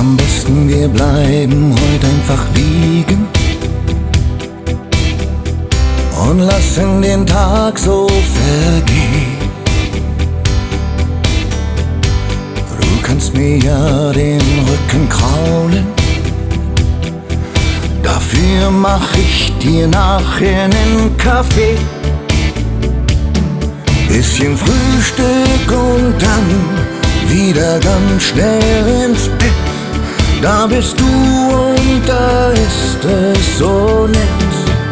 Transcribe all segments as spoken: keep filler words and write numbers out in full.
Am besten wir bleiben heute einfach liegen und lassen den Tag so vergehen. Du kannst mir ja den Rücken kraulen, dafür mach ich dir nachher nen Kaffee. Bisschen Frühstück und dann wieder ganz schnell ins Bett. Da bist du und da ist es so nett.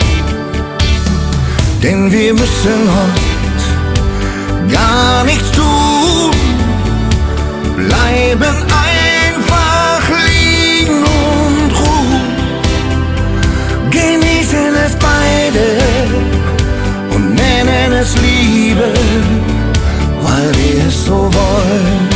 Denn wir müssen heute gar nichts tun, bleiben einfach liegen und ruhen. Genießen es beide und nennen es Liebe, weil wir es so wollen.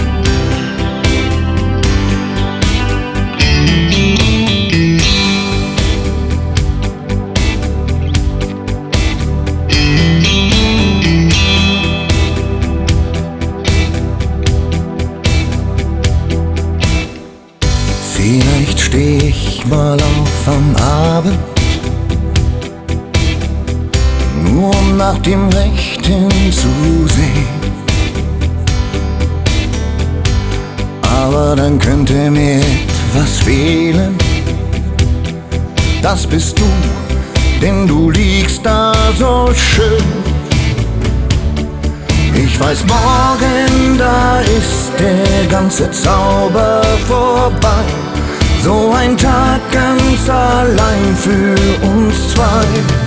Vielleicht steh ich mal auf am Abend, nur um nach dem Rechten zu sehen. Aber dann könnte mir etwas fehlen. Das bist du, denn du liegst da so schön. Ich weiß, morgen, da ist der ganze Zauber vorbei. So ein Tag ganz allein für uns zwei.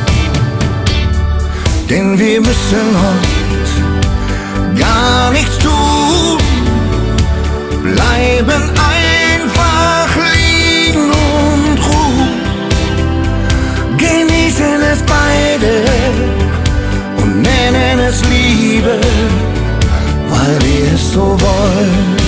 Denn wir müssen heute gar nichts tun, bleiben einfach liegen und ruhen. Genießen es beide und nennen es Liebe, weil wir es so wollen.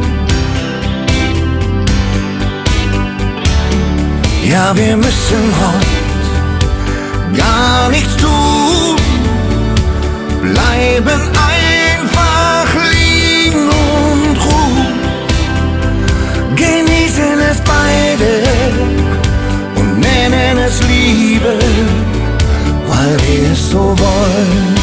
Ja, wir müssen heute gar nichts tun, bleiben einfach liegen und ruhen. Genießen es beide und nennen es Liebe, weil wir es so wollen.